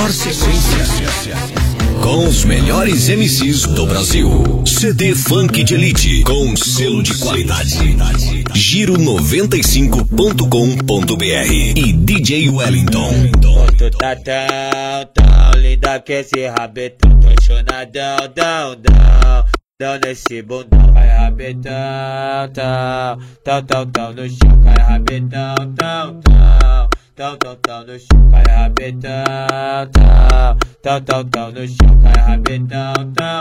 melhor sequência. Com os melhores MCs do Brasil. CD Funk de Elite. Com selo de qualidade. Giro95.com.br e DJ Wellington. Tu tá tão linda que esse rabetão. Tô chonadão, dão nesse bundão. Vai rabetão, tão no chão. Vai rabetão, tão no chão. Vai rabetão, tão no chão. Vai rabetão,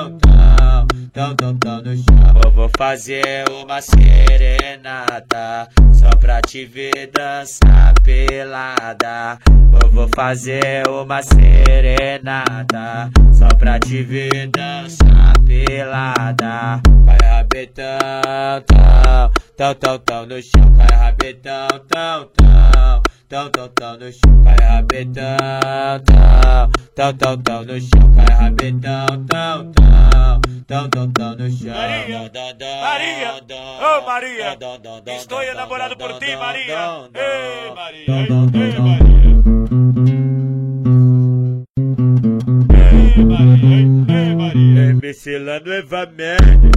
tão no chão. Vou fazer uma serenata só pra te ver dançar pelada. Vou fazer uma serenata só pra te ver dançar pelada. Vai rabetão, tão no chão. Vai rabetão, tão no chão. Vai rabetão, tão no chão. Vai rabetão, tão no chão. Maria, oh Maria, estou enamorado por ti, Maria. Ei, Maria, ei, Maria. MC lá no Evamende,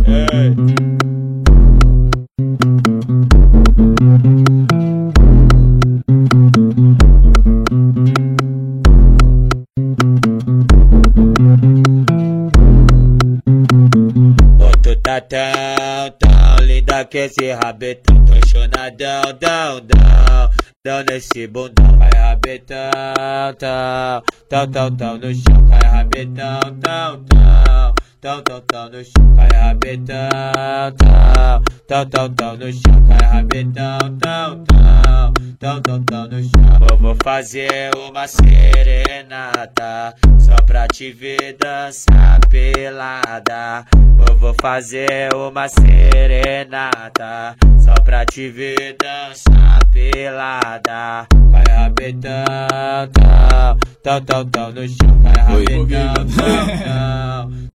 Tu tá tão linda que esse rabetão. Tô chonadão, dão nesse bundão. Vai rabetão, tão no chão. Vai rabetão, tão no chão. Vai rabetão, tão no chão. Vai rabetão, tão no chão. Vou fazer uma serenata só pra te ver dançar pelada. Vou fazer uma serenata só pra te ver dançar pelada. Vai rabetão, tão no chão. Vai rabetão,